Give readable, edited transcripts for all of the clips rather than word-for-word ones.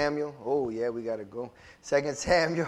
Samuel. Oh, yeah, we got to go. 2 Samuel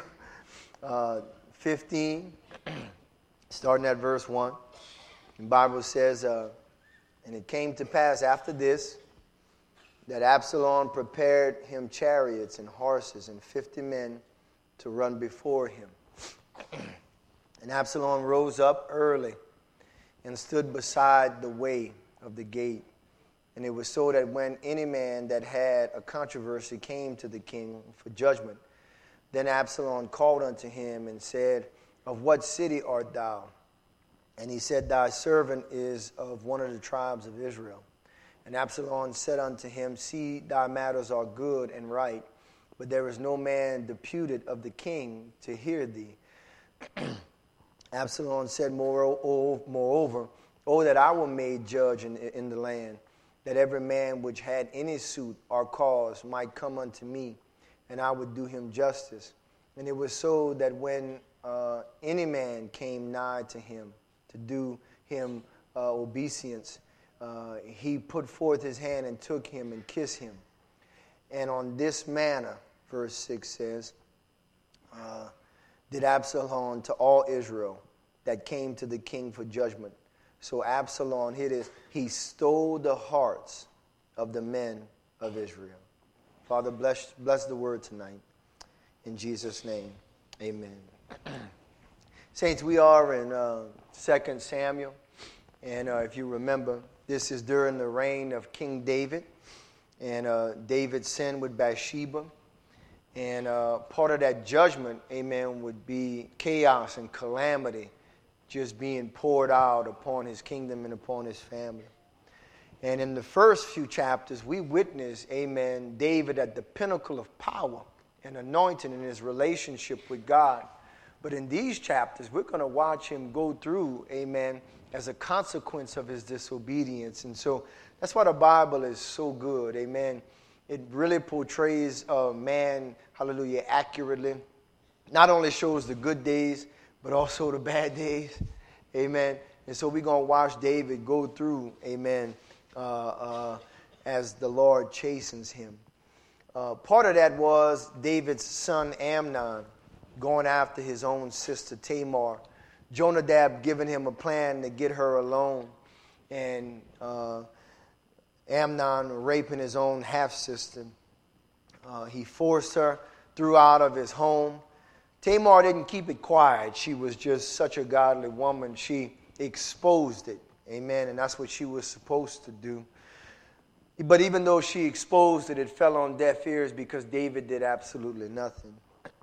15, starting at verse 1. The Bible says, and it came to pass after this, that Absalom prepared him chariots and horses and 50 men to run before him. And Absalom rose up early and stood beside the way of the gate. And it was so that when any man that had a controversy came to the king for judgment, then Absalom called unto him and said, Of what city art thou? And he said, Thy servant is of one of the tribes of Israel. And Absalom said unto him, See, thy matters are good and right, but there is no man deputed of the king to hear thee. Absalom said, Moreover, oh, that I were made judge in the land, that every man which had any suit or cause might come unto me, and I would do him justice. And it was so that when any man came nigh to him to do him obeisance, he put forth his hand and took him and kissed him. And on this manner, verse 6 says, did Absalom to all Israel that came to the king for judgment. So Absalom, here it is, he stole the hearts of the men of Israel. Father, bless the word tonight. In Jesus' name, amen. Saints, we are in 2 Samuel. And if you remember, this is during the reign of King David. And David sinned with Bathsheba. And part of that judgment, amen, would be chaos and calamity just being poured out upon his kingdom and upon his family. And in the first few chapters, we witness, amen, David at the pinnacle of power and anointing in his relationship with God. But in these chapters, we're going to watch him go through, amen, as a consequence of his disobedience. And so that's why the Bible is so good, amen. It really portrays man, hallelujah, accurately. Not only shows the good days, but also the bad days, amen. And so we're going to watch David go through, amen, as the Lord chastens him. Part of that was David's son Amnon going after his own sister Tamar. Jonadab giving him a plan to get her alone, and Amnon raping his own half-sister. He forced her, threw out of his home. Tamar didn't keep it quiet. She was just such a godly woman. She exposed it. Amen. And that's what she was supposed to do. But even though she exposed it, it fell on deaf ears because David did absolutely nothing.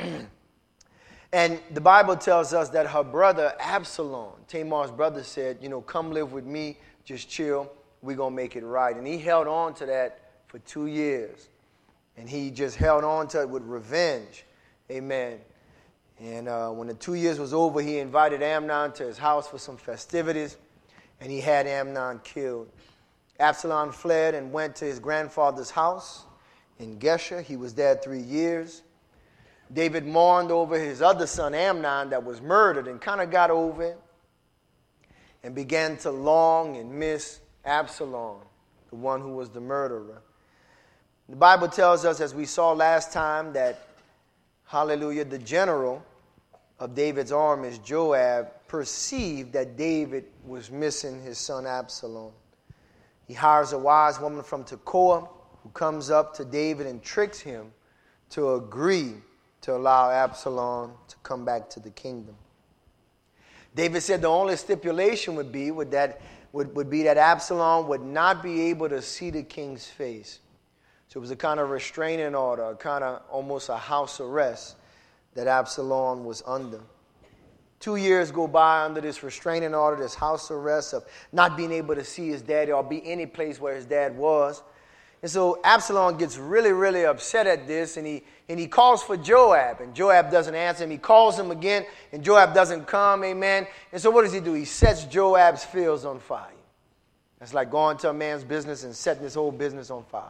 And the Bible tells us that her brother Absalom, Tamar's brother, said, come live with me, just chill. We're going to make it right. And he held on to that for 2 years. And he just held on to it with revenge. Amen. And when the 2 years was over, he invited Amnon to his house for some festivities. And he had Amnon killed. Absalom fled and went to his grandfather's house in Geshur. He was there 3 years. David mourned over his other son Amnon that was murdered and kind of got over it. And began to long and miss Absalom, the one who was the murderer. The Bible tells us, as we saw last time, that, hallelujah, the general of David's armies, Joab, perceived that David was missing his son Absalom. He hires a wise woman from Tekoa who comes up to David and tricks him to agree to allow Absalom to come back to the kingdom. David said the only stipulation would be that Absalom would not be able to see the king's face. So it was a kind of restraining order, a kind of almost a house arrest that Absalom was under. 2 years go by under this restraining order, this house arrest of not being able to see his daddy or be any place where his dad was. And so Absalom gets really, really upset at this, and he calls for Joab, and Joab doesn't answer him. He calls him again, and Joab doesn't come, amen. And so what does he do? He sets Joab's fields on fire. That's like going to a man's business and setting his whole business on fire.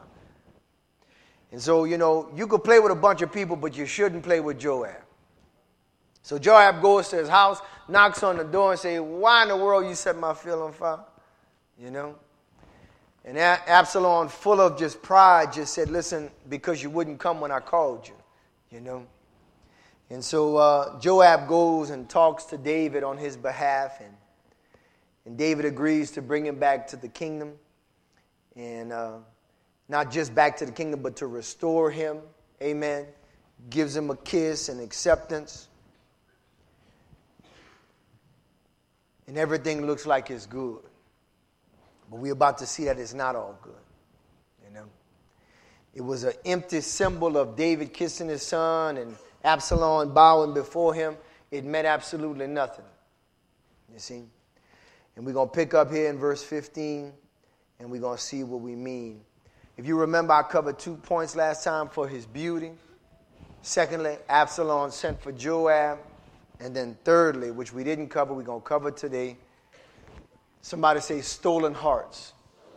And so, you could play with a bunch of people, but you shouldn't play with Joab. So Joab goes to his house, knocks on the door and says, why in the world you set my field on fire? And Absalom, full of just pride, just said, listen, because you wouldn't come when I called you, you know. And so Joab goes and talks to David on his behalf, and David agrees to bring him back to the kingdom. And not just back to the kingdom, but to restore him. Amen. Gives him a kiss and acceptance. And everything looks like it's good. But we're about to see that it's not all good. You know. It was an empty symbol of David kissing his son and Absalom bowing before him. It meant absolutely nothing. You see? And we're going to pick up here in verse 15, and we're going to see what we mean. If you remember, I covered 2 points last time for his beauty. Secondly, Absalom sent for Joab. And then thirdly, which we didn't cover, we're going to cover today. Somebody say stolen hearts.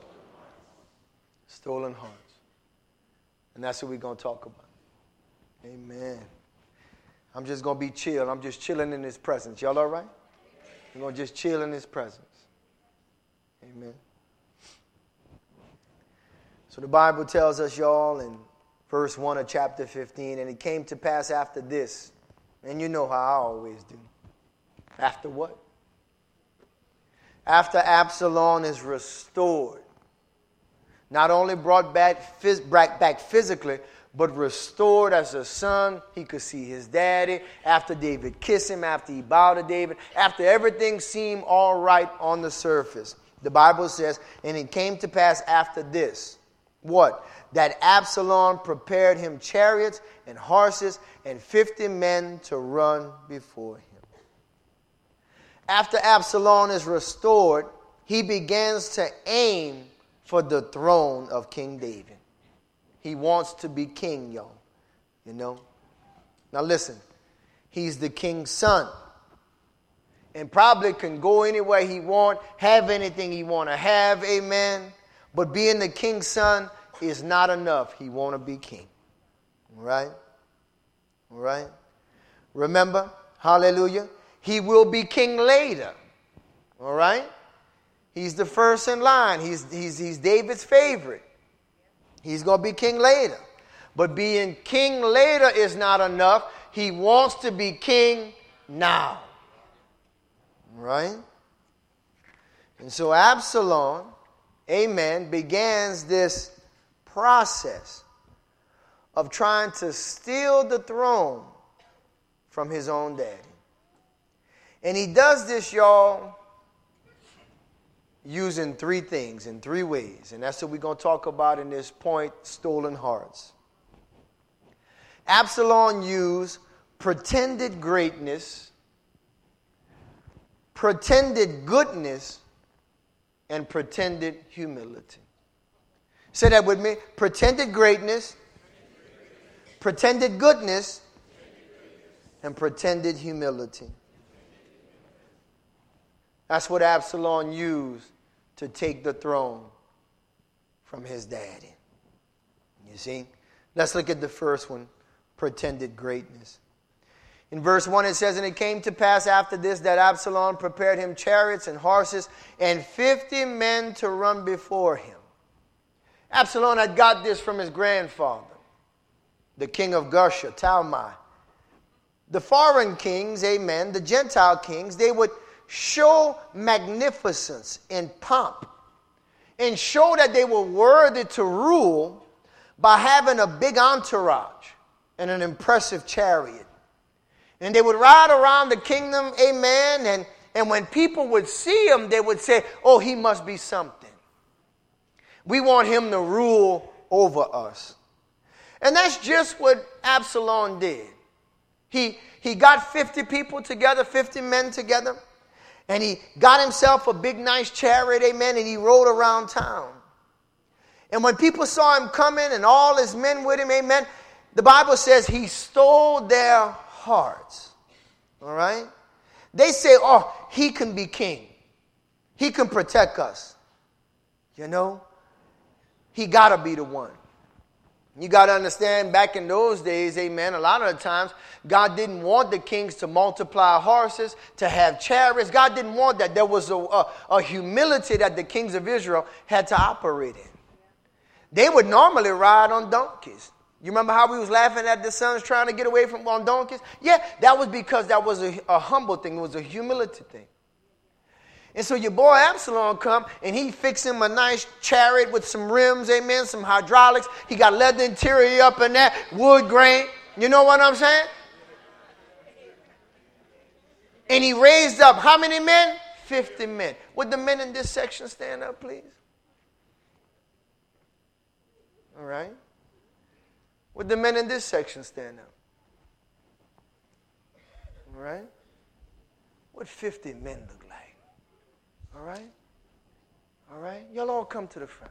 Stolen hearts. And that's what we're going to talk about. Amen. I'm just going to be chill. I'm just chilling in his presence. Y'all all right? We're going to just chill in his presence. Amen. So the Bible tells us, y'all, in verse 1 of chapter 15, and it came to pass after this, and you know how I always do. After what? After Absalom is restored. Not only brought back physically, but restored as a son. He could see his daddy. After David kissed him, after he bowed to David, after everything seemed all right on the surface. The Bible says, and it came to pass after this. What? That Absalom prepared him chariots and horses and 50 men to run before him. After Absalom is restored, he begins to aim for the throne of King David. He wants to be king, y'all. You know? Now listen, he's the king's son. And probably can go anywhere he want, have anything he want to have, amen. But being the king's son is not enough. He want to be king. All right? All right? Remember, hallelujah, he will be king later. All right? He's the first in line. He's David's favorite. He's going to be king later. But being king later is not enough. He wants to be king now. Right? And so Absalom, amen, begins this process of trying to steal the throne from his own daddy. And he does this, y'all, using 3 things in 3 ways. And that's what we're going to talk about in this point, stolen hearts. Absalom used pretended greatness, pretended goodness, and pretended humility. Say that with me. Pretended greatness, pretended goodness, and pretended humility. That's what Absalom used to take the throne from his daddy. You see? Let's look at the first one, pretended greatness. In verse 1 it says, and it came to pass after this that Absalom prepared him chariots and horses and 50 men to run before him. Absalom had got this from his grandfather, the king of Geshur, Talmai. The foreign kings, amen, the Gentile kings, they would show magnificence and pomp and show that they were worthy to rule by having a big entourage and an impressive chariot. And they would ride around the kingdom, amen, and when people would see him, they would say, oh, he must be something. We want him to rule over us. And that's just what Absalom did. He got 50 people together, 50 men together, and he got himself a big, nice chariot, amen, and he rode around town. And when people saw him coming and all his men with him, amen, the Bible says he stole their hearts. All right? They say, oh, he can be king. He can protect us. You know? He got to be the one. You got to understand, back in those days, amen, a lot of the times, God didn't want the kings to multiply horses, to have chariots. God didn't want that. There was a humility that the kings of Israel had to operate in. They would normally ride on donkeys. You remember how we was laughing at the sons trying to get away from on donkeys? Yeah, that was because that was a humble thing. It was a humility thing. And so your boy Absalom come, and he fixed him a nice chariot with some rims, amen, some hydraulics. He got leather interior up in that, wood grain. You know what I'm saying? And he raised up how many men? 50 men. Would the men in this section stand up, please? All right. Would the men in this section stand up? All right. What 50 men look like? All right? All right? Y'all all come to the front.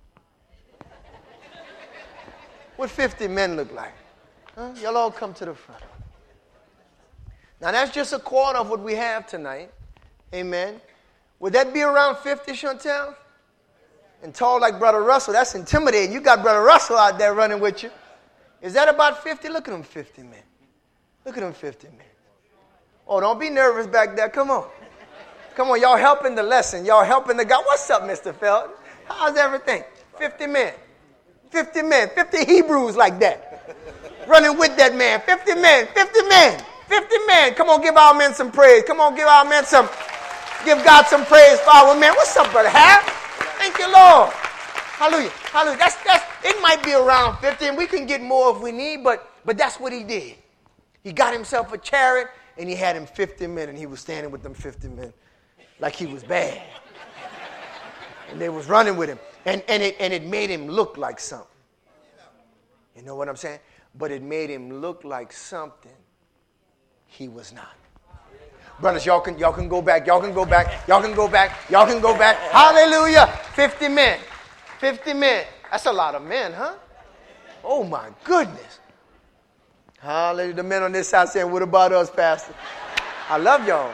What 50 men look like? Huh? Y'all all come to the front. Now, that's just a quarter of what we have tonight. Amen. Would that be around 50, Chantel? And tall like Brother Russell, that's intimidating. You got Brother Russell out there running with you. Is that about 50? Look at them 50 men. Look at them 50 men. Oh, don't be nervous back there. Come on. Come on, y'all helping the lesson. Y'all helping the God. What's up, Mr. Felton? How's everything? 50 men. 50 men. 50 Hebrews like that. Running with that man. 50 men. 50 men. 50 men. Come on, give our men some praise. Come on, give God some praise for our men. What's up, Brother Hap? Thank you, Lord. Hallelujah. Hallelujah. It might be around 50, and we can get more if we need, but that's what he did. He got himself a chariot, and he had him 50 men, and he was standing with them 50 men. Like he was bad. And they was running with him. And it made him look like something. You know what I'm saying? But it made him look like something he was not. Brothers, y'all can go back. Y'all can go back. Y'all can go back. Y'all can go back. Hallelujah. 50 men. 50 men. That's a lot of men, huh? Oh, my goodness. Hallelujah. The men on this side saying, what about us, Pastor? I love y'all.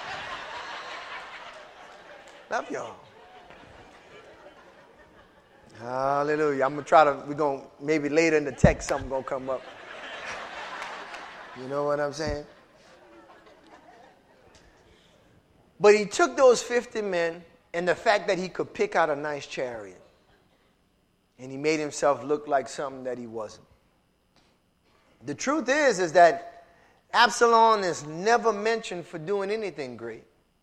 Love y'all. Hallelujah. we're going to, maybe later in the text, something going to come up. You know what I'm saying? But he took those 50 men and the fact that he could pick out a nice chariot. And he made himself look like something that he wasn't. The truth is that Absalom is never mentioned for doing anything great.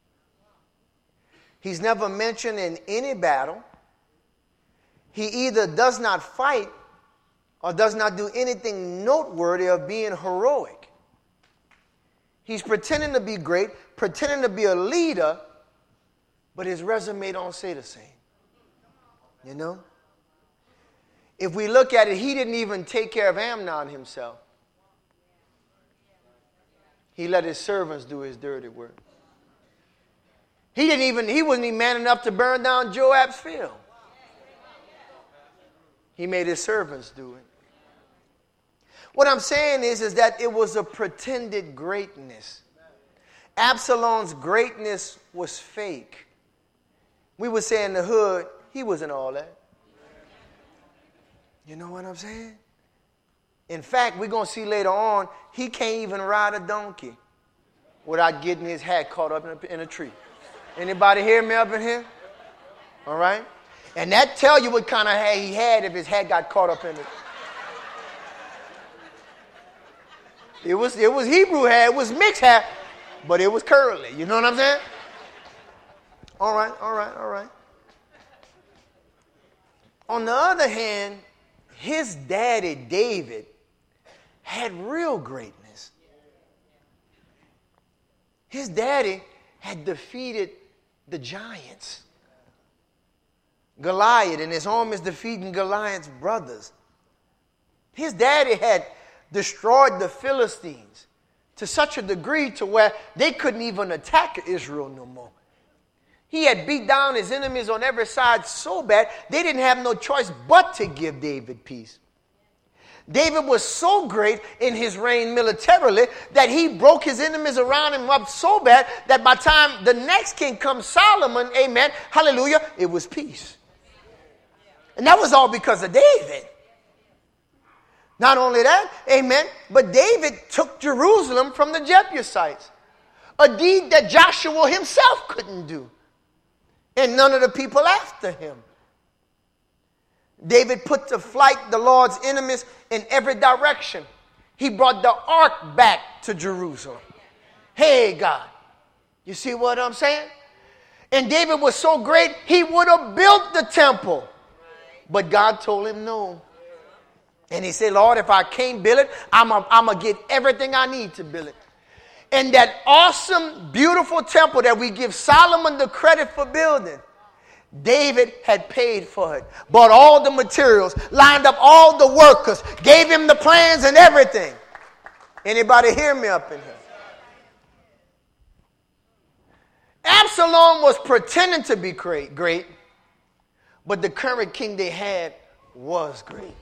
He's never mentioned in any battle. He either does not fight or does not do anything noteworthy of being heroic. He's pretending to be great, pretending to be a leader, but his resume don't say the same. You know? If we look at it, he didn't even take care of Amnon himself. He let his servants do his dirty work. He wasn't even man enough to burn down Joab's field. He made his servants do it. What I'm saying is that it was a pretended greatness. Absalom's greatness was fake. We would say in the hood, he wasn't all that. You know what I'm saying? In fact, we're going to see later on, he can't even ride a donkey without getting his hat caught up in a tree. Anybody hear me up in here? All right? And that tell you what kind of hair he had if his hat got caught up in it. It was Hebrew hair, it was mixed hair, but it was curly. You know what I'm saying? All right. On the other hand, his daddy, David, had real greatness. His daddy had defeated the giants. Goliath, and his arm is defeating Goliath's brothers. His daddy had destroyed the Philistines to such a degree to where they couldn't even attack Israel no more. He had beat down his enemies on every side so bad, they didn't have no choice but to give David peace. David was so great in his reign militarily that he broke his enemies around him up so bad that by the time the next king comes, Solomon, amen, hallelujah, it was peace. And that was all because of David. Not only that, amen, but David took Jerusalem from the Jebusites. A deed that Joshua himself couldn't do. And none of the people after him. David put to flight the Lord's enemies in every direction. He brought the ark back to Jerusalem. Hey, God. You see what I'm saying? And David was so great, he would have built the temple. But God told him no. And he said, Lord, if I can't build it, I'm going to get everything I need to build it. And that awesome, beautiful temple that we give Solomon the credit for building, David had paid for it. Bought all the materials, lined up all the workers, gave him the plans and everything. Anybody hear me up in here? Absalom was pretending to be great, but the current king they had was great.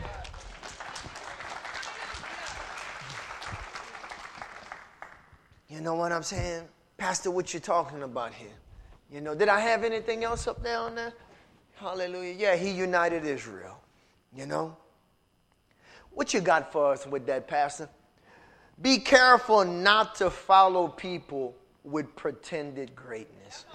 You know what I'm saying? Pastor, what you talking about here? You know, did I have anything else up there on there? Hallelujah. Yeah, he united Israel. You know? What you got for us with that, Pastor? Be careful not to follow people with pretended greatness.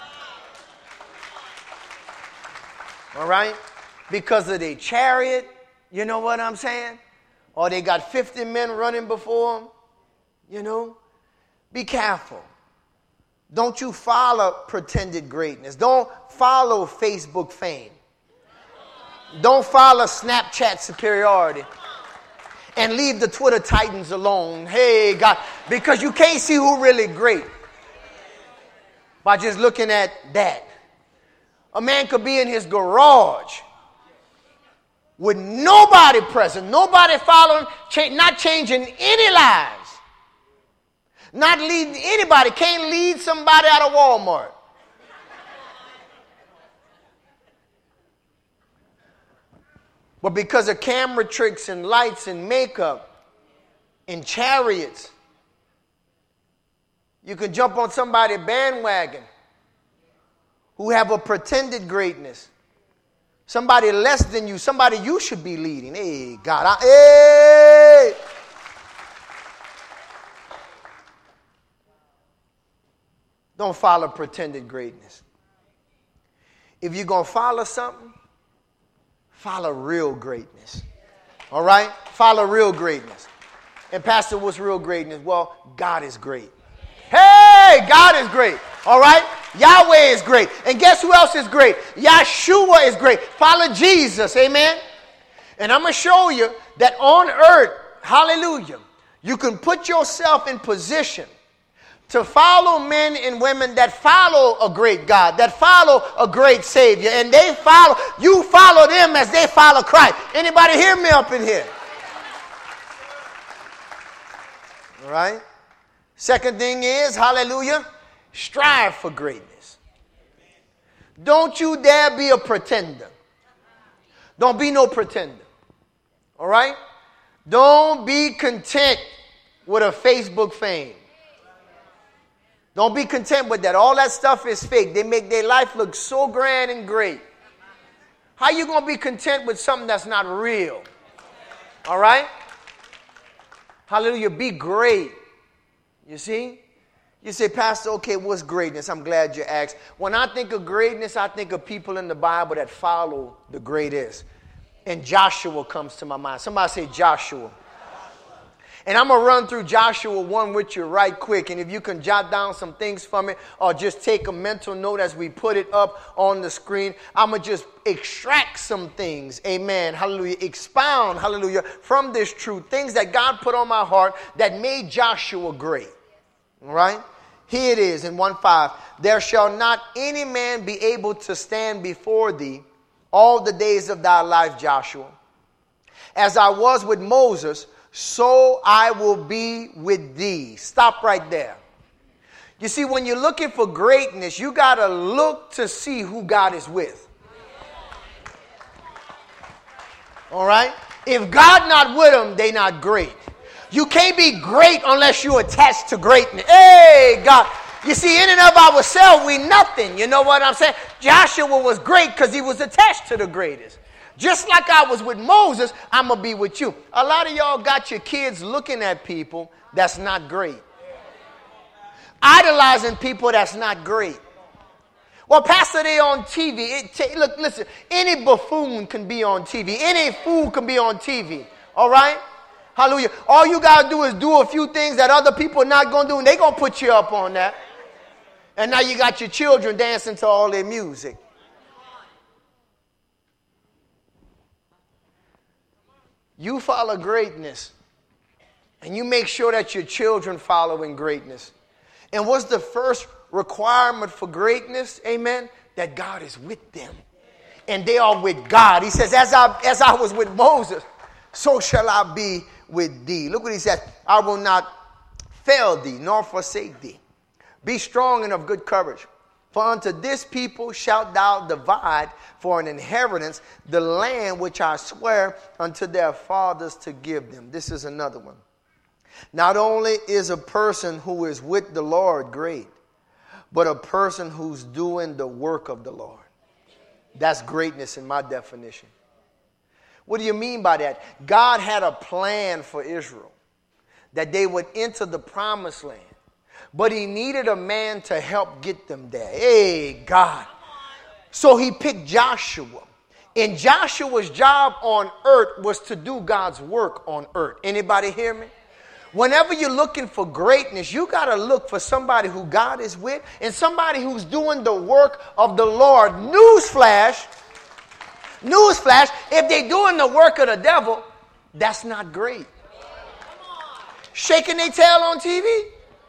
All right? Because of their chariot, you know what I'm saying? Or they got 50 men running before them, you know? Be careful. Don't you follow pretended greatness. Don't follow Facebook fame. Don't follow Snapchat superiority. And leave the Twitter titans alone. Hey, God. Because you can't see who really great by just looking at that. A man could be in his garage with nobody present, nobody following, not changing any lives. Not leading anybody. Can't lead somebody out of Walmart. But because of camera tricks and lights and makeup and chariots, you can jump on somebody's bandwagon who have a pretended greatness. Somebody less than you. Somebody you should be leading. Hey, God. Hey! Don't follow pretended greatness. If you're going to follow something, follow real greatness. All right? Follow real greatness. And Pastor, what's real greatness? Well, God is great. Hey, God is great. All right? Yahweh is great. And guess who else is great? Yeshua is great. Follow Jesus. Amen? And I'm going to show you that on earth, hallelujah, you can put yourself in position to follow men and women that follow a great God, that follow a great Savior, and you follow them as they follow Christ. Anybody hear me up in here? All right? Second thing is, hallelujah, strive for greatness. Don't you dare be a pretender. Don't be no pretender. All right? Don't be content with a Facebook fame. Don't be content with that. All that stuff is fake. They make their life look so grand and great. How you going to be content with something that's not real? All right? Hallelujah. Be great. You see? You say, Pastor, okay, what's greatness? I'm glad you asked. When I think of greatness, I think of people in the Bible that follow the greatest. And Joshua comes to my mind. Somebody say Joshua. And I'm going to run through Joshua 1 with you right quick. And if you can jot down some things from it or just take a mental note as we put it up on the screen, I'm going to just extract some things. Amen. Hallelujah. Expound, hallelujah, from this truth. Things that God put on my heart that made Joshua great. All right? Here it is in 1:5. There shall not any man be able to stand before thee all the days of thy life, Joshua. As I was with Moses, so I will be with thee. Stop right there. You see, when you're looking for greatness, you got to look to see who God is with. All right? If God not with them, they not great. You can't be great unless you're attached to greatness. Hey, God. You see, in and of ourselves, we nothing. You know what I'm saying? Joshua was great because he was attached to the greatest. Just like I was with Moses, I'm going to be with you. A lot of y'all got your kids looking at people that's not great. Idolizing people that's not great. Well, Pastor, they on TV. Look, listen, any buffoon can be on TV. Any fool can be on TV. All right? Hallelujah. All you got to do is do a few things that other people are not going to do, and they're going to put you up on that. And now you got your children dancing to all their music. You follow greatness, and you make sure that your children following greatness. And what's the first requirement for greatness? Amen. That God is with them. And they are with God. He says, as I was with Moses, so shall I be with thee. Look what he says. I will not fail thee, nor forsake thee. Be strong and of good courage. For unto this people shalt thou divide for an inheritance the land which I swear unto their fathers to give them. This is another one. Not only is a person who is with the Lord great, but a person who's doing the work of the Lord. That's greatness in my definition. What do you mean by that? God had a plan for Israel that they would enter the promised land, but he needed a man to help get them there. Hey, God. So he picked Joshua. And Joshua's job on earth was to do God's work on earth. Anybody hear me? Whenever you're looking for greatness, you got to look for somebody who God is with and somebody who's doing the work of the Lord. Newsflash, if they're doing the work of the devil, that's not great. Shaking their tail on TV,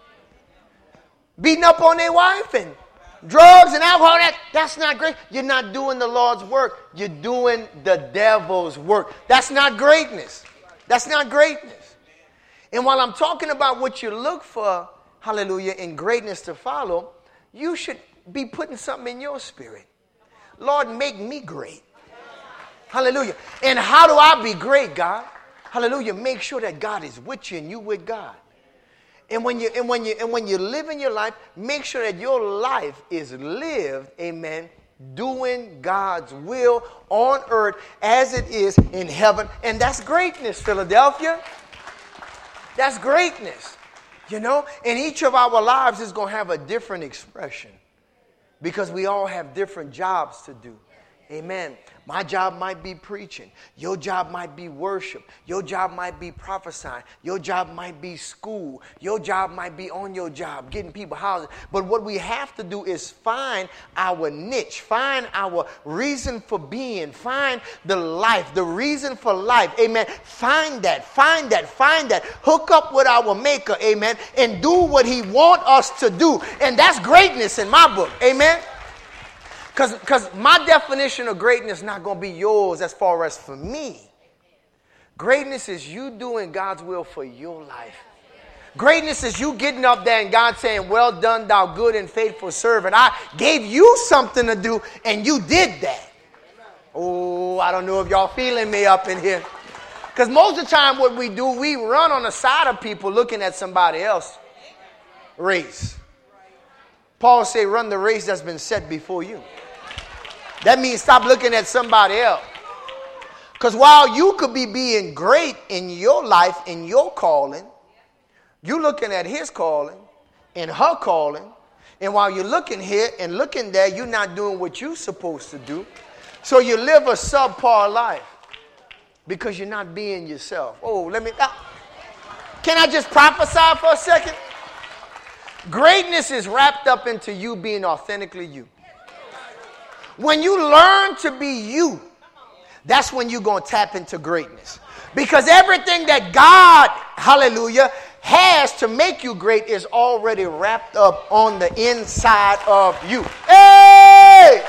beating up on their wife and drugs and alcohol, that's not great. You're not doing the Lord's work. You're doing the devil's work. That's not greatness. That's not greatness. And while I'm talking about what you look for, hallelujah, in greatness to follow, you should be putting something in your spirit. Lord, make me great. Hallelujah. And how do I be great, God? Hallelujah. Make sure that God is with you and you with God. And when you live in your life, make sure that your life is lived, amen, doing God's will on earth as it is in heaven. And that's greatness, Philadelphia. That's greatness, you know. And each of our lives is going to have a different expression because we all have different jobs to do. Amen. My job might be preaching. Your job might be worship. Your job might be prophesying. Your job might be school. Your job might be on your job, getting people houses. But what we have to do is find our niche, find our reason for being, find the life, the reason for life. Amen. Find that. Hook up with our Maker. Amen. And do what he wants us to do. And that's greatness in my book. Amen. Because my definition of greatness is not going to be yours as far as for me. Greatness is you doing God's will for your life. Greatness is you getting up there and God saying, well done, thou good and faithful servant. I gave you something to do and you did that. Oh, I don't know if y'all feeling me up in here. Because most of the time what we do, we run on the side of people looking at somebody else's race. Paul said, run the race that's been set before you. That means stop looking at somebody else. Because while you could be being great in your life, in your calling, you're looking at his calling and her calling. And while you're looking here and looking there, you're not doing what you're supposed to do. So you live a subpar life because you're not being yourself. Oh, can I just prophesy for a second? Greatness is wrapped up into you being authentically you. When you learn to be you, that's when you're going to tap into greatness. Because everything that God, hallelujah, has to make you great is already wrapped up on the inside of you. Hey!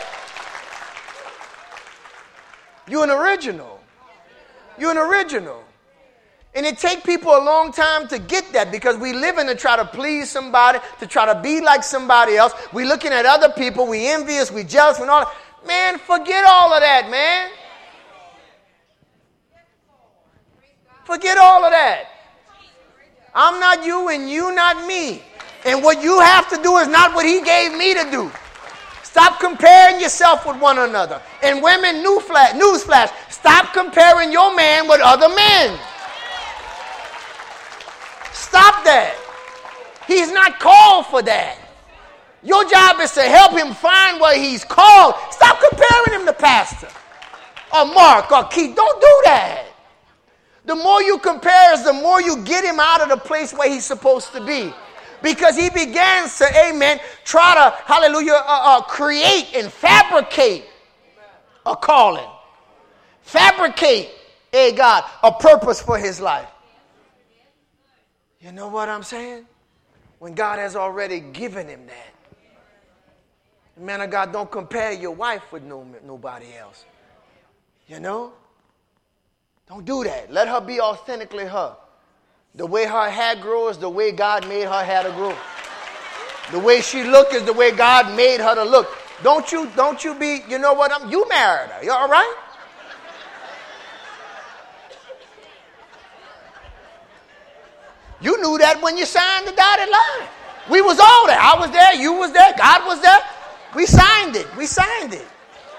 You're an original. You're an original. And it takes people a long time to get that because we live in to try to please somebody, to try to be like somebody else. We looking at other people, we envious, we jealous, and all that. Man, forget all of that, man. Forget all of that. I'm not you and you not me. And what you have to do is not what he gave me to do. Stop comparing yourself with one another. And women, newsflash, stop comparing your man with other men. Stop that. He's not called for that. Your job is to help him find what he's called. Stop comparing him to Pastor or Mark or Keith. Don't do that. The more you compare, the more you get him out of the place where he's supposed to be. Because he begins to, amen, try to, hallelujah, create and fabricate a calling. Fabricate, God, a purpose for his life. You know what I'm saying? When God has already given him that. Man of God, don't compare your wife with nobody else. You know? Don't do that. Let her be authentically her. The way her hair grows, the way God made her hair to grow. The way she look is the way God made her to look. Don't you be, you know what, you married her. You all right? You knew that when you signed the dotted line. We was all there. I was there. You was there. God was there. We signed it. We signed it.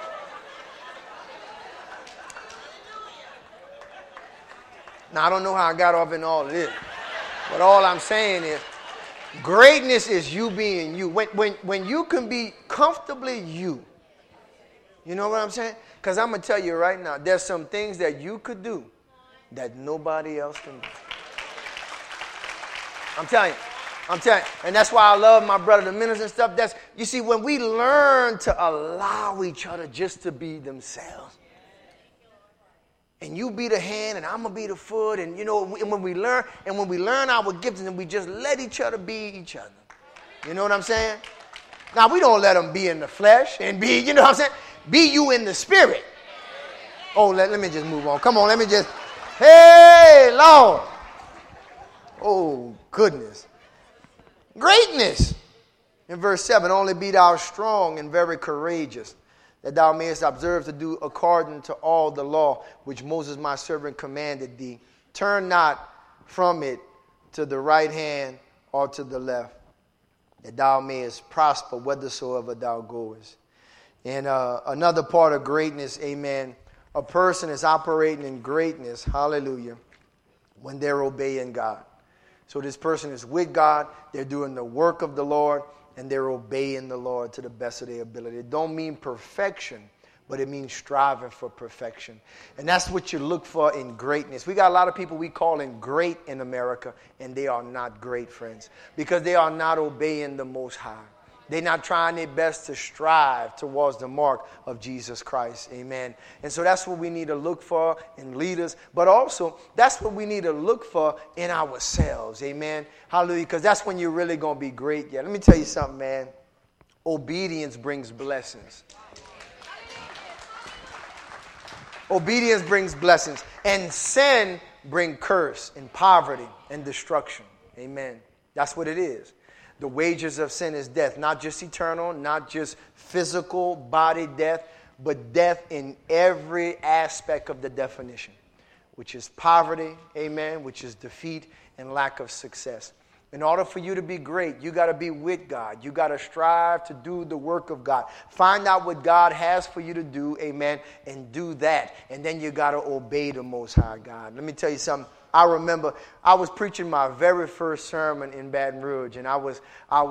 Now, I don't know how I got off in all of this. But all I'm saying is, greatness is you being you. When you can be comfortably you. You know what I'm saying? Because I'm going to tell you right now, there's some things that you could do that nobody else can do. I'm telling you. And that's why I love my brother, the ministers and stuff. You see, when we learn to allow each other just to be themselves. And you be the hand and I'm going to be the foot. And, you know, when we learn our gifts and we just let each other be each other. You know what I'm saying? Now, we don't let them be in the flesh and be, you know what I'm saying? Be you in the spirit. Oh, let me just move on. Come on, hey, Lord. Oh, goodness. Greatness. In verse 7, only be thou strong and very courageous, that thou mayest observe to do according to all the law which Moses my servant commanded thee. Turn not from it to the right hand or to the left, that thou mayest prosper whithersoever thou goest. And another part of greatness, amen, a person is operating in greatness, hallelujah, when they're obeying God. So this person is with God, they're doing the work of the Lord, and they're obeying the Lord to the best of their ability. It don't mean perfection, but it means striving for perfection. And that's what you look for in greatness. We got a lot of people we calling great in America, and they are not great, friends, because they are not obeying the Most High. They're not trying their best to strive towards the mark of Jesus Christ. Amen. And so that's what we need to look for in leaders. But also, that's what we need to look for in ourselves. Amen. Hallelujah. Because that's when you're really going to be great. Yeah. Let me tell you something, man. Obedience brings blessings. Obedience brings blessings. And sin brings curse and poverty and destruction. Amen. That's what it is. The wages of sin is death, not just eternal, not just physical body death, but death in every aspect of the definition, which is poverty, amen, which is defeat and lack of success. In order for you to be great, you got to be with God. You got to strive to do the work of God. Find out what God has for you to do, amen, and do that. And then you got to obey the Most High God. Let me tell you something. I remember I was preaching my very first sermon in Baton Rouge, and I was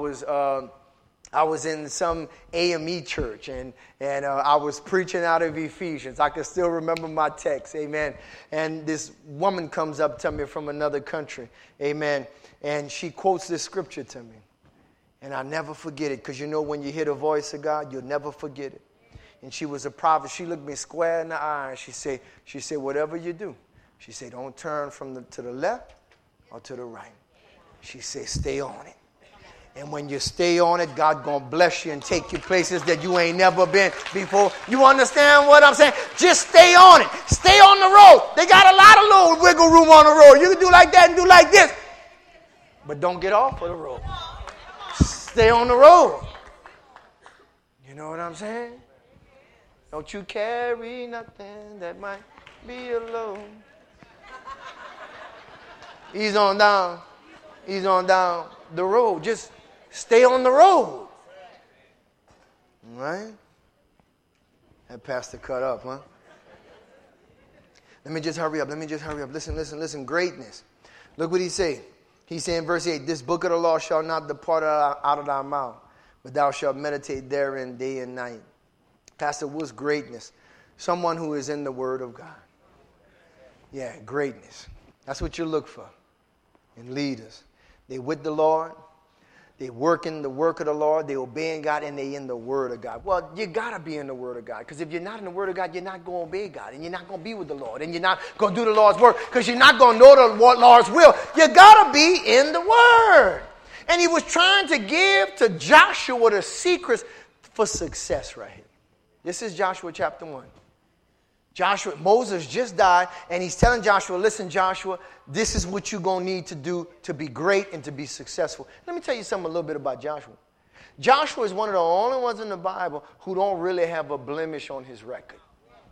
in some AME church, and I was preaching out of Ephesians. I can still remember my text, amen. And this woman comes up to me from another country, amen, and she quotes this scripture to me, and I never forget it, because you know when you hear the voice of God, you'll never forget it. And she was a prophet. She looked me square in the eye, and she said, whatever you do, she said, don't turn to the left or to the right. She said, stay on it. And when you stay on it, God going to bless you and take you places that you ain't never been before. You understand what I'm saying? Just stay on it. Stay on the road. They got a lot of little wiggle room on the road. You can do like that and do like this. But don't get off of the road. Stay on the road. You know what I'm saying? Don't you carry nothing that might be alone. Ease on down the road. Just stay on the road. All right? That pastor cut up, huh? Let me just hurry up. Listen. Greatness. Look what he said. He said in verse 8, this book of the law shall not depart out of thy mouth, but thou shalt meditate therein day and night. Pastor, what's greatness? Someone who is in the Word of God. Yeah, greatness. That's what you look for in leaders. They with the Lord. They working the work of the Lord. They obeying God, and they in the Word of God. Well, you got to be in the Word of God, because if you're not in the Word of God, you're not going to obey God, and you're not going to be with the Lord, and you're not going to do the Lord's work, because you're not going to know the Lord's will. You got to be in the Word. And he was trying to give to Joshua the secrets for success right here. This is Joshua chapter 1. Moses just died, and he's telling Joshua, listen, Joshua, this is what you're going to need to do to be great and to be successful. Let me tell you something a little bit about Joshua. Joshua is one of the only ones in the Bible who don't really have a blemish on his record.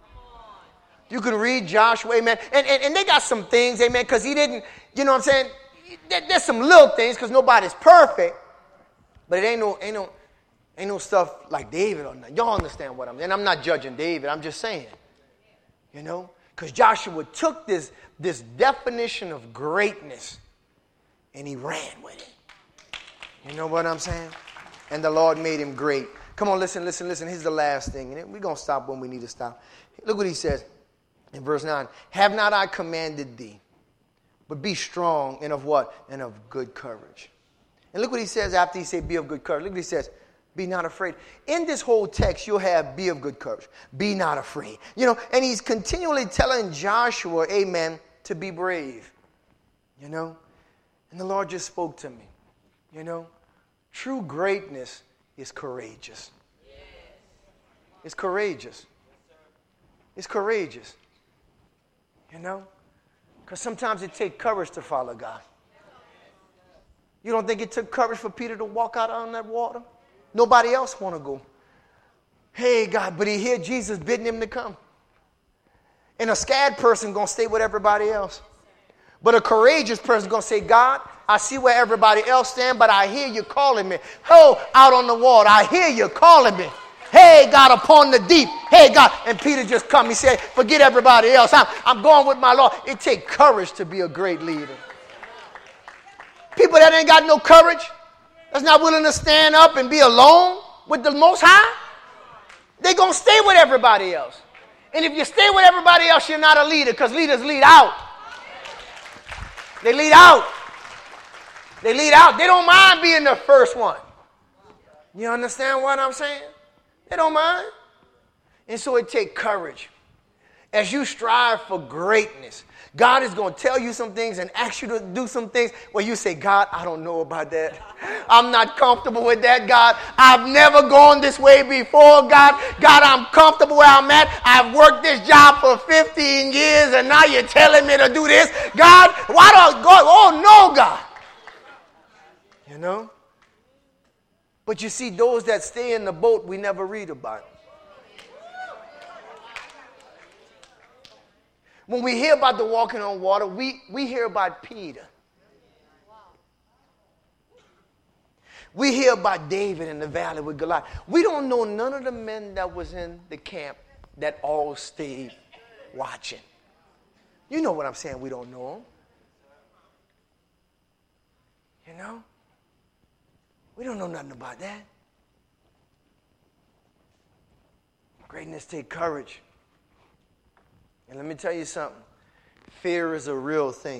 You can read Joshua, amen, and they got some things, amen, because he didn't, you know what I'm saying? There's some little things, because nobody's perfect, but it ain't no stuff like David or nothing. Y'all understand what I'm saying? And I'm not judging David, I'm just saying. You know, because Joshua took this definition of greatness and he ran with it. You know what I'm saying? And the Lord made him great. Come on, listen. Here's the last thing. And we're going to stop when we need to stop. Look what he says in verse 9. Have not I commanded thee, but be strong and of what? And of good courage. And look what he says after he said be of good courage. Look what he says. Be not afraid. In this whole text, you'll have be of good courage. Be not afraid. You know, and he's continually telling Joshua, amen, to be brave. You know, and the Lord just spoke to me. You know, true greatness is courageous. It's courageous. It's courageous. You know, because sometimes it takes courage to follow God. You don't think it took courage for Peter to walk out on that water? Nobody else want to go. Hey, God, but he heard Jesus bidding him to come. And a scared person going to stay with everybody else. But a courageous person going to say, God, I see where everybody else stand, but I hear you calling me. Oh, out on the water, I hear you calling me. Hey, God, upon the deep. Hey, God. And Peter just come. He said, forget everybody else. I'm going with my Lord. It takes courage to be a great leader. People that ain't got no courage, that's not willing to stand up and be alone with the Most High, they're going to stay with everybody else. And if you stay with everybody else, you're not a leader, because leaders lead out. They lead out. They lead out. They don't mind being the first one. You understand what I'm saying? They don't mind. And so it takes courage. As you strive for greatness, God is going to tell you some things and ask you to do some things where you say, God, I don't know about that. I'm not comfortable with that, God. I've never gone this way before, God. God, I'm comfortable where I'm at. I've worked this job for 15 years and now you're telling me to do this. God, why don't God? Oh, no, God. You know? But you see, those that stay in the boat, we never read about. When we hear about the walking on water, we hear about Peter. We hear about David in the valley with Goliath. We don't know none of the men that was in the camp that all stayed watching. You know what I'm saying? We don't know them. You know? We don't know nothing about that. Greatness takes courage. And let me tell you something. Fear is a real thing.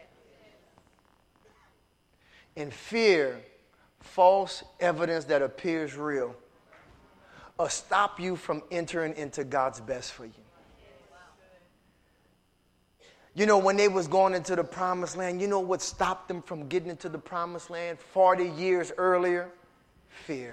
And fear, false evidence that appears real, will stop you from entering into God's best for you. You know, when they was going into the promised land, you know what stopped them from getting into the promised land 40 years earlier? Fear.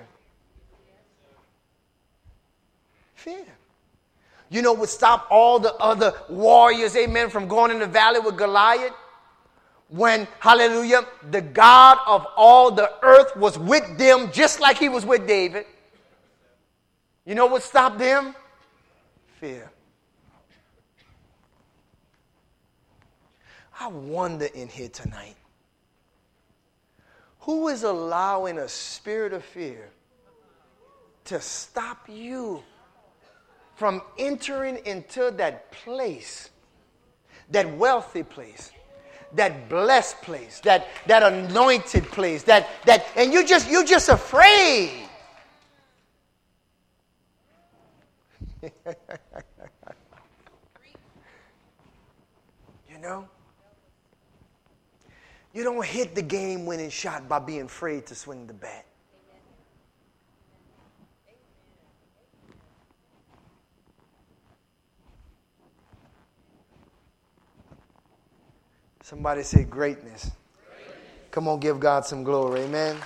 Fear. You know what stopped all the other warriors, amen, from going in the valley with Goliath? When, hallelujah, the God of all the earth was with them just like he was with David. You know what stopped them? Fear. I wonder in here tonight, who is allowing a spirit of fear to stop you from entering into that place, that wealthy place, that blessed place, that anointed place, and you're just afraid. You know? You don't hit the game-winning shot by being afraid to swing the bat. Somebody say greatness. Come on, give God some glory. Amen.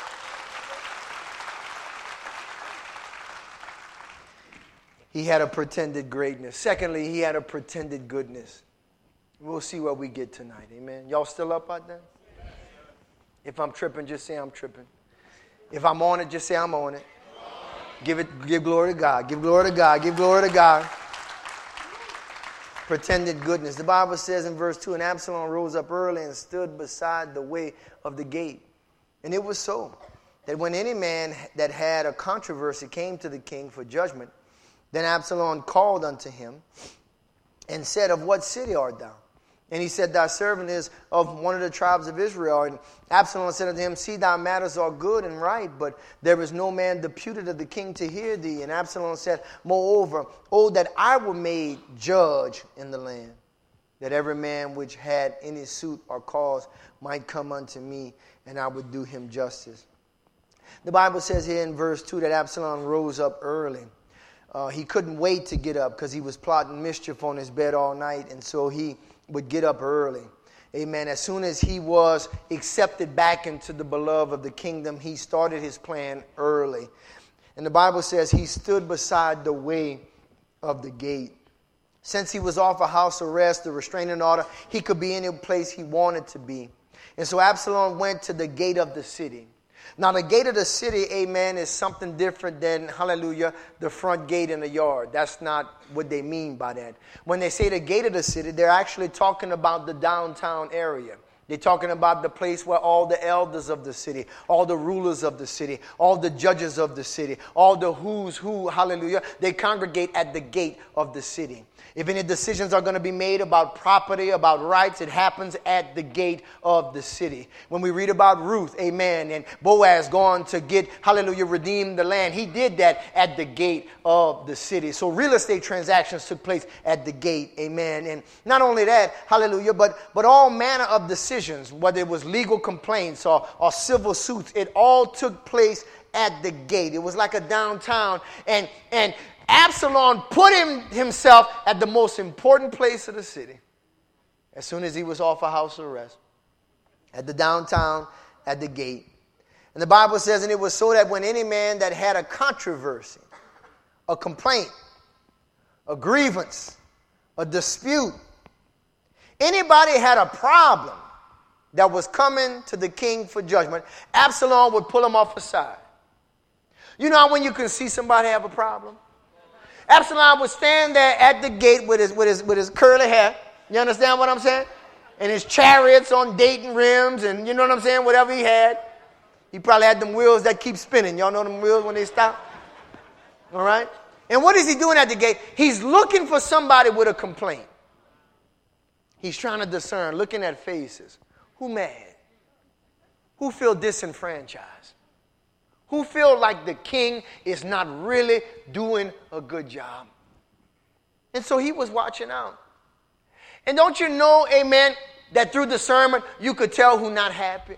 He had a pretended greatness. Secondly, he had a pretended goodness. We'll see what we get tonight. Amen. Y'all still up out there? If I'm tripping, just say I'm tripping. If I'm on it, just say I'm on it. Give glory to God. Give glory to God. Give glory to God. Pretended goodness. The Bible says in verse 2, and Absalom rose up early and stood beside the way of the gate. And it was so that when any man that had a controversy came to the king for judgment, then Absalom called unto him and said, of what city art thou? And he said, thy servant is of one of the tribes of Israel. And Absalom said unto him, see, thy matters are good and right, but there is no man deputed of the king to hear thee. And Absalom said, moreover, oh, that I were made judge in the land, that every man which had any suit or cause might come unto me, and I would do him justice. The Bible says here in verse 2 that Absalom rose up early. He couldn't wait to get up because he was plotting mischief on his bed all night, and so he would get up early. Amen. As soon as he was accepted back into the beloved of the kingdom, he started his plan early. And the Bible says he stood beside the way of the gate. Since he was off a house arrest, the restraining order, he could be any place he wanted to be. And so Absalom went to the gate of the city. Now, the gate of the city, amen, is something different than, hallelujah, the front gate in the yard. That's not what they mean by that. When they say the gate of the city, they're actually talking about the downtown area. They're talking about the place where all the elders of the city, all the rulers of the city, all the judges of the city, all the who's who, hallelujah, they congregate at the gate of the city. If any decisions are going to be made about property, about rights, it happens at the gate of the city. When we read about Ruth, amen, and Boaz going to get, hallelujah, redeem the land, he did that at the gate of the city. So real estate transactions took place at the gate, amen. And not only that, hallelujah, but all manner of decisions, whether it was legal complaints or civil suits, it all took place at the gate. It was like a downtown, and Absalom put himself at the most important place of the city as soon as he was off a house arrest, at the downtown, at the gate. And the Bible says, and it was so that when any man that had a controversy, a complaint, a grievance, a dispute, anybody had a problem that was coming to the king for judgment, Absalom would pull him off aside. You know how when you can see somebody have a problem? Absalom would stand there at the gate with his curly hair. You understand what I'm saying? And his chariots on Dayton rims, and you know what I'm saying? Whatever he had. He probably had them wheels that keep spinning. Y'all know them wheels when they stop? All right? And what is he doing at the gate? He's looking for somebody with a complaint. He's trying to discern, looking at faces. Who mad? Who feel disenfranchised? Who feel like the king is not really doing a good job? And so he was watching out. And don't you know, amen, that through discernment, you could tell who not happy?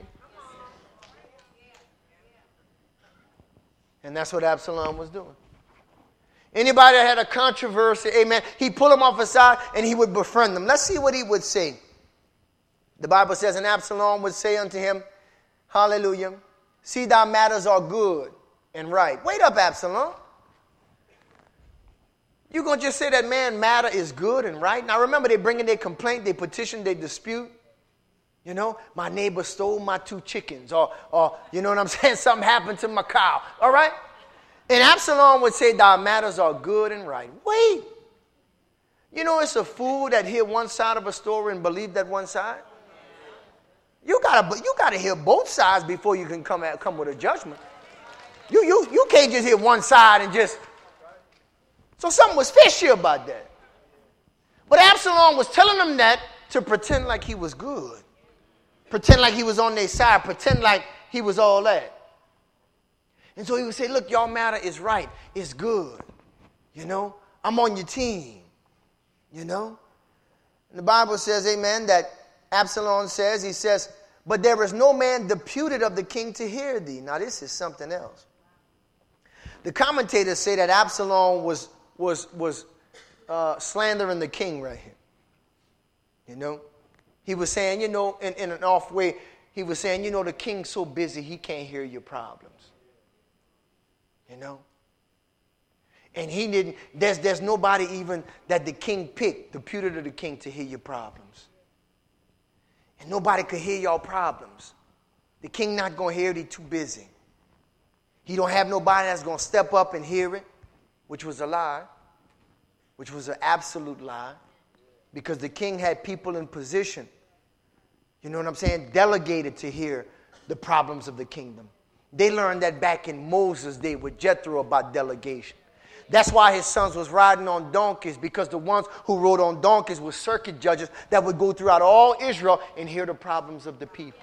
And that's what Absalom was doing. Anybody that had a controversy, amen, he'd pull them off aside and he would befriend them. Let's see what he would say. The Bible says, and Absalom would say unto him, hallelujah, see, thy matters are good and right. Wait up, Absalom. You going to just say that man matter is good and right? Now remember, they bring in their complaint, they petition, they dispute. You know, my neighbor stole my 2 chickens, or you know what I'm saying, something happened to my cow. All right? And Absalom would say, thy matters are good and right. Wait. You know, it's a fool that hear one side of a story and believe that one side. You gotta hear both sides before you can come with a judgment. You can't just hit one side and just. So something was fishy about that. But Absalom was telling them that to pretend like he was good. Pretend like he was on their side. Pretend like he was all that. And so he would say, look, y'all matter is right. It's good. You know, I'm on your team. You know. And the Bible says, amen, that Absalom says, he says, but there is no man deputed of the king to hear thee. Now this is something else. The commentators say that Absalom was slandering the king right here. You know, he was saying, you know, in an off way, he was saying, you know, the king's so busy, he can't hear your problems. You know, and he didn't, there's nobody even that the king picked, deputed to the king, to hear your problems. And nobody could hear your problems. The king not going to hear it, he's too busy. He don't have nobody that's going to step up and hear it, which was a lie, which was an absolute lie, because the king had people in position, you know what I'm saying, delegated to hear the problems of the kingdom. They learned that back in Moses' day with Jethro about delegation. That's why his sons was riding on donkeys, because the ones who rode on donkeys were circuit judges that would go throughout all Israel and hear the problems of the people.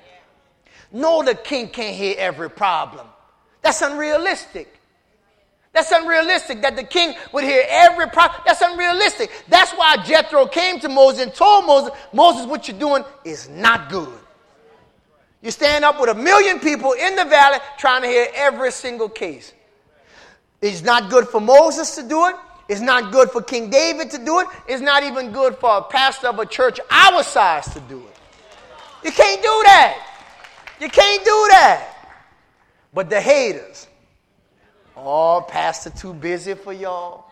No, the king can't hear every problem. That's unrealistic. That's unrealistic that the king would hear every problem. That's unrealistic. That's why Jethro came to Moses and told Moses, what you're doing is not good. You stand up with 1 million people in the valley trying to hear every single case. It's not good for Moses to do it. It's not good for King David to do it. It's not even good for a pastor of a church our size to do it. You can't do that. You can't do that. But the haters, oh, pastor too busy for y'all.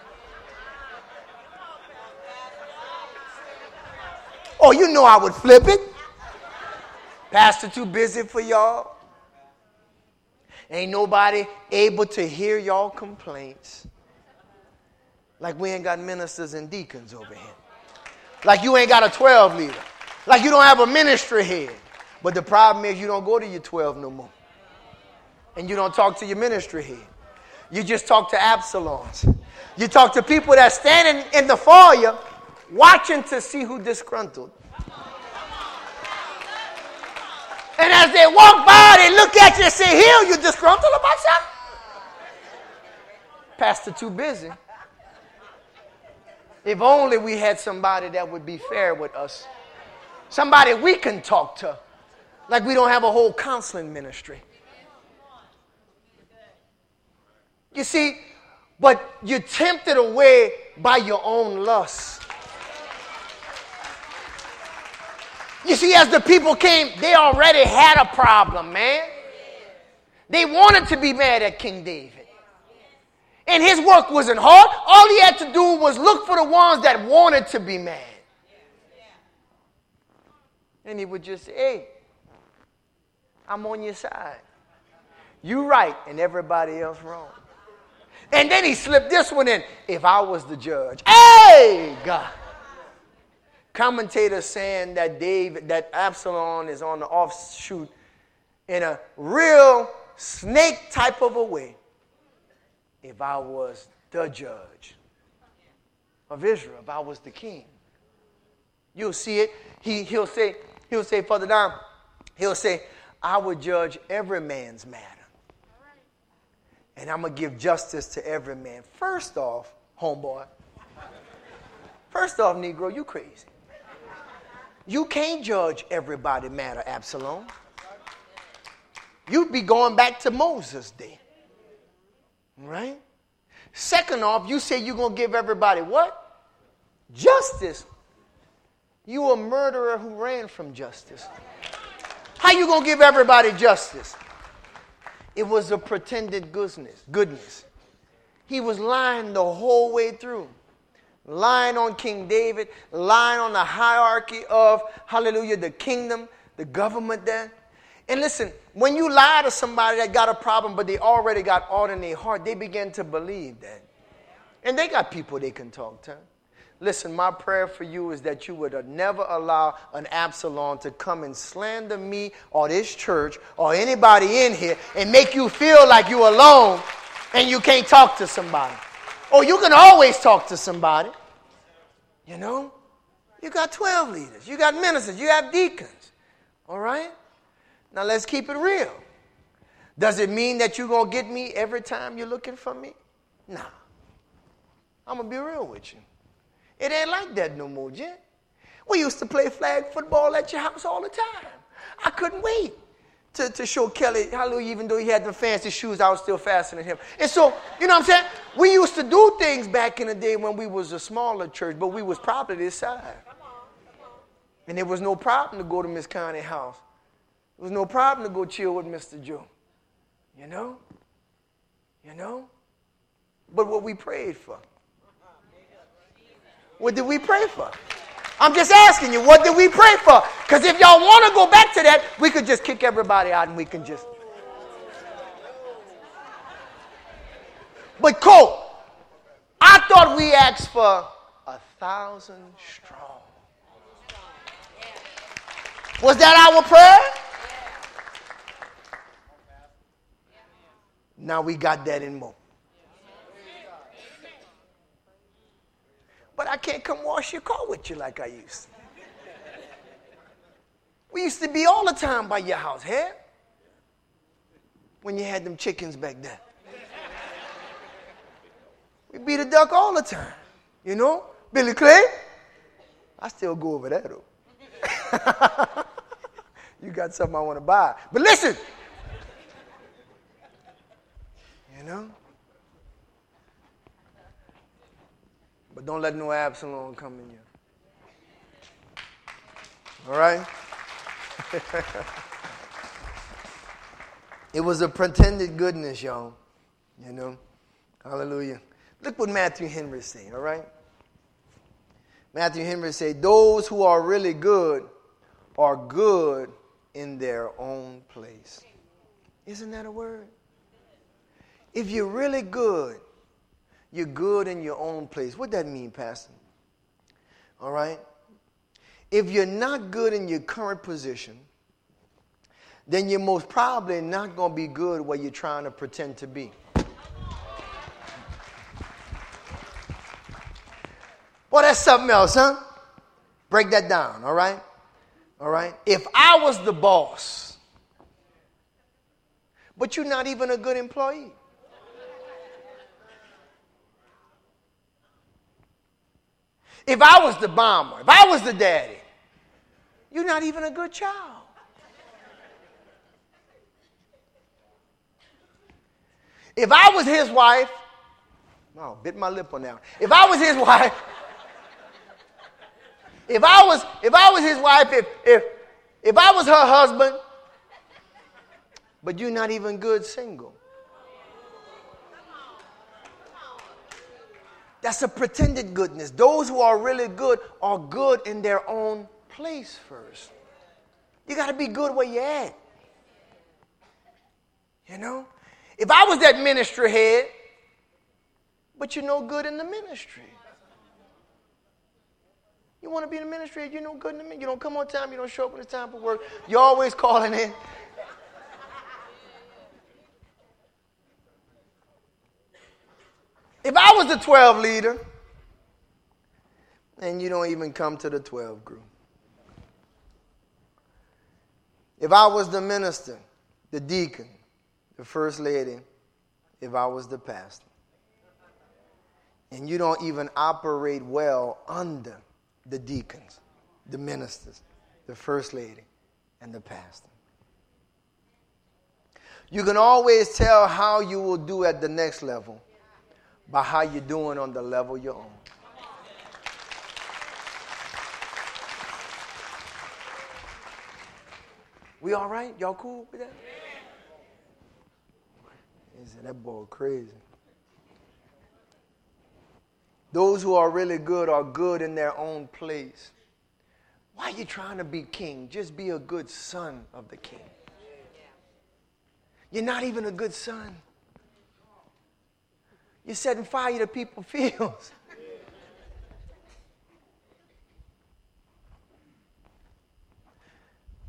Oh, you know I would flip it. Pastor too busy for y'all. Ain't nobody able to hear y'all complaints. Like we ain't got ministers and deacons over here. Like you ain't got a 12 leader. Like you don't have a ministry head. But the problem is you don't go to your 12 no more. And you don't talk to your ministry head. You just talk to Absaloms. You talk to people that standing in the foyer watching to see who disgruntled. And as they walk by, they look at you and say, Hill, you disgruntled about something? Pastor too busy. If only we had somebody that would be fair with us. Somebody we can talk to. Like we don't have a whole counseling ministry. You see, but you're tempted away by your own lust. You see, as the people came, they already had a problem, man. They wanted to be mad at King David. And his work wasn't hard. All he had to do was look for the ones that wanted to be mad. And he would just say, hey, I'm on your side. You right and everybody else wrong. And then he slipped this one in. If I was the judge. Hey, God. Commentators saying that Absalom is on the offshoot in a real snake type of a way. If I was the judge of Israel, if I was the king. You'll see it. He'll say further down, he'll say, I would judge every man's matter. And I'm going to give justice to every man. First off, homeboy. First off, Negro, you crazy. You can't judge everybody matter, Absalom. You'd be going back to Moses' day. Right? Second off, you say you're going to give everybody what? Justice. You a murderer who ran from justice. How you going to give everybody justice? It was a pretended goodness. He was lying the whole way through. Lying on King David, lying on the hierarchy of, hallelujah, the kingdom, the government there. And listen, when you lie to somebody that got a problem, but they already got all in their heart, they begin to believe that. And they got people they can talk to. Listen, my prayer for you is that you would never allow an Absalom to come and slander me or this church or anybody in here and make you feel like you're alone and you can't talk to somebody. Oh, you can always talk to somebody. You know? You got 12 leaders. You got ministers. You have deacons. All right? Now let's keep it real. Does it mean that you're going to get me every time you're looking for me? Nah. I'm going to be real with you. It ain't like that no more, Jen. We used to play flag football at your house all the time. I couldn't wait to show Kelly, hallelujah, even though he had the fancy shoes, I was still faster than him. And so, you know what I'm saying? We used to do things back in the day when we was a smaller church, but we was probably this size. And there was no problem to go to Miss Connie's house. There was no problem to go chill with Mr. Joe. You know? You know? But what we prayed for. What did we pray for? I'm just asking you, what did we pray for? Because if y'all want to go back to that, we could just kick everybody out and we can just. But Cole, I thought we asked for 1,000 strong. Was that our prayer? Now we got that in more. But I can't come wash your car with you like I used to. We used to be all the time by your house, huh? When you had them chickens back then. We beat a duck all the time, you know? Billy Clay? I still go over there, though. You got something I want to buy. But listen. You know? But don't let no Absalom come in you. All right? It was a pretended goodness, y'all. You know? Hallelujah. Look what Matthew Henry said, all right? Matthew Henry said, those who are really good are good in their own place. Isn't that a word? If you're really good, you're good in your own place. What does that mean, Pastor? All right? If you're not good in your current position, then you're most probably not going to be good where you're trying to pretend to be. Well, that's something else, huh? Break that down, all right? All right? If I was the boss, but you're not even a good employee. If I was the bomber, if I was the daddy, you're not even a good child. If I was his wife, no, bit my lip on that one. If I was his wife, if I was his wife, if I was her husband, but you're not even good single. That's a pretended goodness. Those who are really good are good in their own place first. You got to be good where you're at. You know? If I was that ministry head, but you're no good in the ministry. You want to be in the ministry, you're no good in the ministry. You don't come on time, you don't show up when it's time for work. You're always calling in. If I was the 12 leader, and you don't even come to the 12 group. If I was the minister, the deacon, the first lady, if I was the pastor, and you don't even operate well under the deacons, the ministers, the first lady, and the pastor. You can always tell how you will do at the next level by how you're doing on the level you're on. We all right? Y'all cool with that? That boy crazy. Those who are really good are good in their own place. Why are you trying to be king? Just be a good son of the king. You're not even a good son. You're setting fire to people's fields.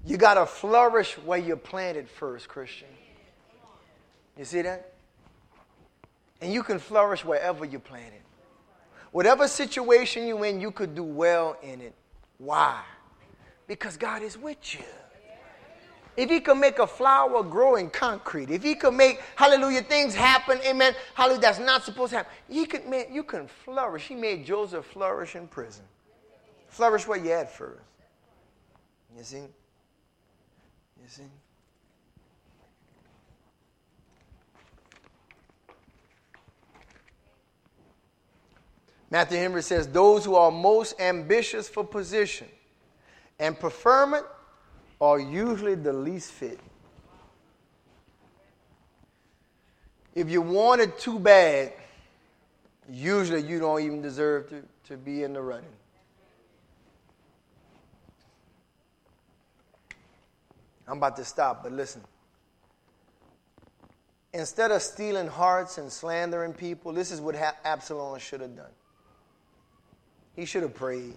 You got to flourish where you're planted first, Christian. You see that? And you can flourish wherever you're planted. Whatever situation you're in, you could do well in it. Why? Because God is with you. If he could make a flower grow in concrete, if he could make, hallelujah, things happen, amen, hallelujah, that's not supposed to happen, you can flourish. He made Joseph flourish in prison. Flourish where you're at first. You see? You see? Matthew Henry says, those who are most ambitious for position and preferment are usually the least fit. If you want it too bad, usually you don't even deserve to be in the running. I'm about to stop, but listen. Instead of stealing hearts and slandering people, this is what Absalom should have done. He should have prayed.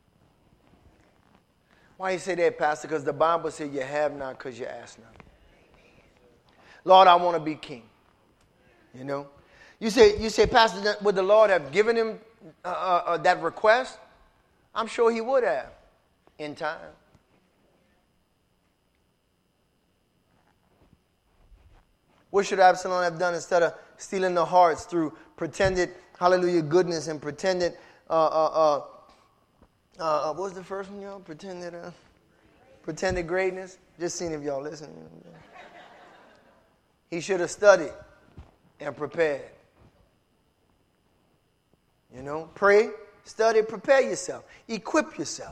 Why you say that, Pastor? Because the Bible says you have not because you ask not. Lord, I want to be king. You know? You say, Pastor, would the Lord have given him that request? I'm sure he would have in time. What should Absalom have done instead of stealing the hearts through pretended, hallelujah, goodness and pretended, what was the first one, y'all? Pretended greatness. Just seeing if y'all listen. He should have studied and prepared. You know, pray, study, prepare yourself. Equip yourself.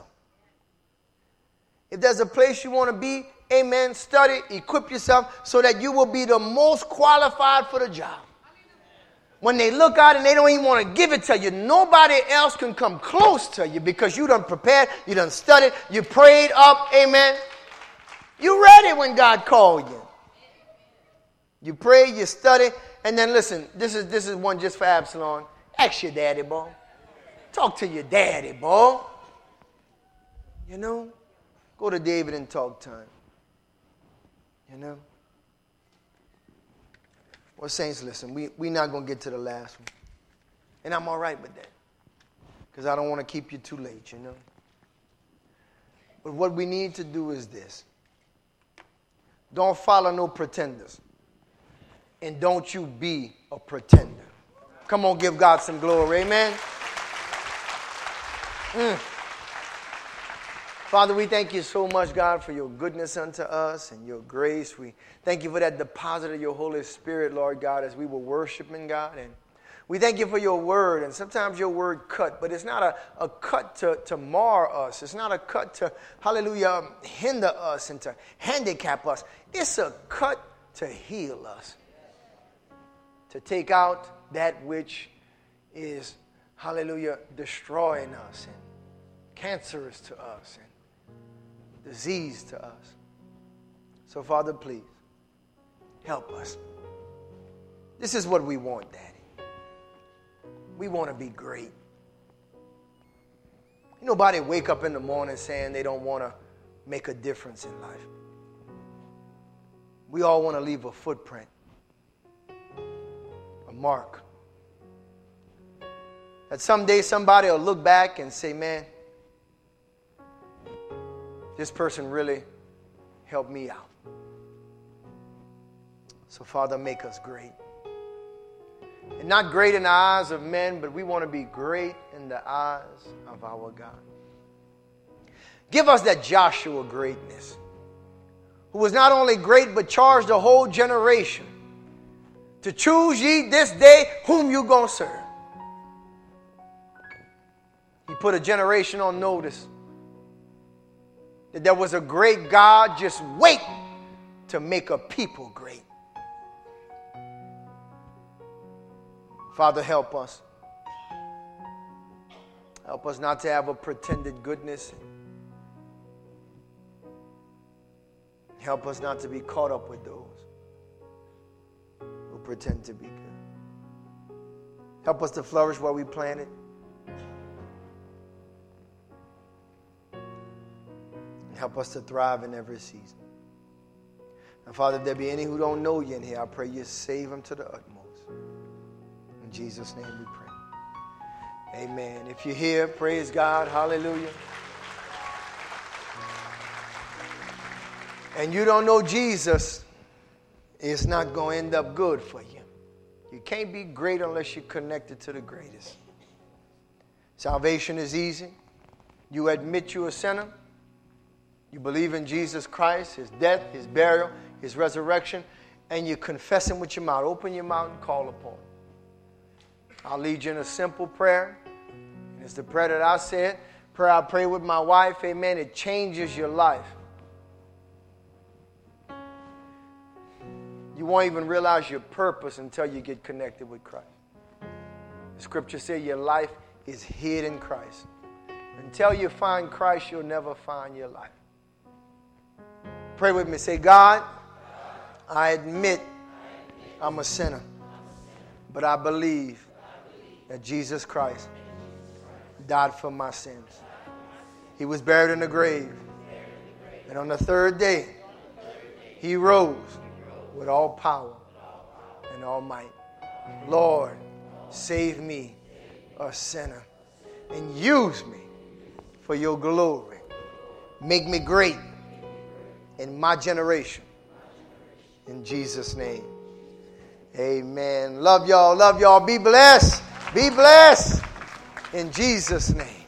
If there's a place you want to be, amen, study, equip yourself so that you will be the most qualified for the job. When they look out and they don't even want to give it to you, nobody else can come close to you because you done prepared, you done studied, you prayed up, amen. You ready when God called you. You pray, you study, and then listen, this is one just for Absalom. Ask your daddy, boy. Talk to your daddy, boy. You know, go to David and talk to him. You know. Well, saints, listen, we're not going to get to the last one. And I'm all right with that. Because I don't want to keep you too late, you know. But what we need to do is this. Don't follow no pretenders. And don't you be a pretender. Come on, give God some glory, amen. Father, we thank you so much, God, for your goodness unto us and your grace. We thank you for that deposit of your Holy Spirit, Lord God, as we were worshiping, God. And we thank you for your word. And sometimes your word cut, but it's not a cut to mar us. It's not a cut to, hallelujah, hinder us and to handicap us. It's a cut to heal us, to take out that which is, hallelujah, destroying us and cancerous to us and disease to us. So, Father, please, help us. This is what we want, Daddy. We want to be great. Nobody wake up in the morning saying they don't want to make a difference in life. We all want to leave a footprint, a mark. That someday somebody will look back and say, man, this person really helped me out. So, Father, make us great. And not great in the eyes of men, but we want to be great in the eyes of our God. Give us that Joshua greatness, who was not only great, but charged a whole generation to choose ye this day whom you going to serve. He put a generation on notice that there was a great God just waiting to make a people great. Father, help us. Help us not to have a pretended goodness. Help us not to be caught up with those who pretend to be good. Help us to flourish where we planted. Help us to thrive in every season. And Father, if there be any who don't know you in here, I pray you save them to the utmost. In Jesus' name we pray. Amen. If you're here, praise God. Hallelujah. And you don't know Jesus, it's not going to end up good for you. You can't be great unless you're connected to the greatest. Salvation is easy. You admit you're a sinner. You believe in Jesus Christ, His death, His burial, His resurrection, and you confess Him with your mouth. Open your mouth and call upon Him. I'll lead you in a simple prayer. It's the prayer that I said. Prayer I pray with my wife. Amen. It changes your life. You won't even realize your purpose until you get connected with Christ. The scripture says your life is hid in Christ. Until you find Christ, you'll never find your life. Pray with me. Say, God, I admit I'm a sinner, but I believe that Jesus Christ died for my sins. He was buried in the grave, and on the third day, He rose with all power and all might. Lord, save me, a sinner, and use me for your glory. Make me great in my generation. In Jesus' name. Amen. Love y'all. Love y'all. Be blessed. Be blessed. In Jesus' name.